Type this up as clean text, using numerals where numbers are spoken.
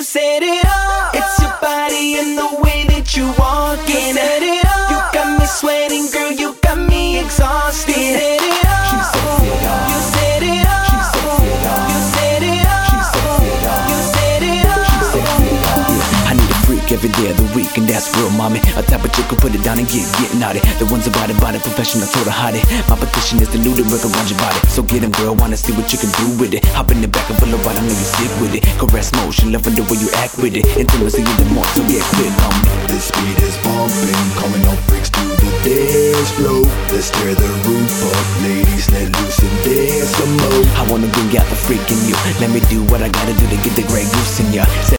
set it up. It's your body and the way that you walk it. You set it up. You got me sweating, girl, you got me exhausted. You set it up. She sets it up. You set it up. She sets it up. You set it up. She sets it up. You set it up. She sets it up. I need a freak every day of the week, and that's real, mommy. A type of chick who put it down and get naughty. The ones about it, professional, told her hide it. My petition is the new to work around your body. So get him, girl, wanna see what you can do with it. Hop in the back and pull a ride, I know you sick with it. Caress motion, loving the way you act with it. Intimacy in the more, so get quick on me. This beat is pumping, calling all freaks to the dance floor. Let's tear the roof up, ladies, let loose and dance some more. I wanna bring out the freak in you. Let me do what I gotta do to get the Grey Goose in ya.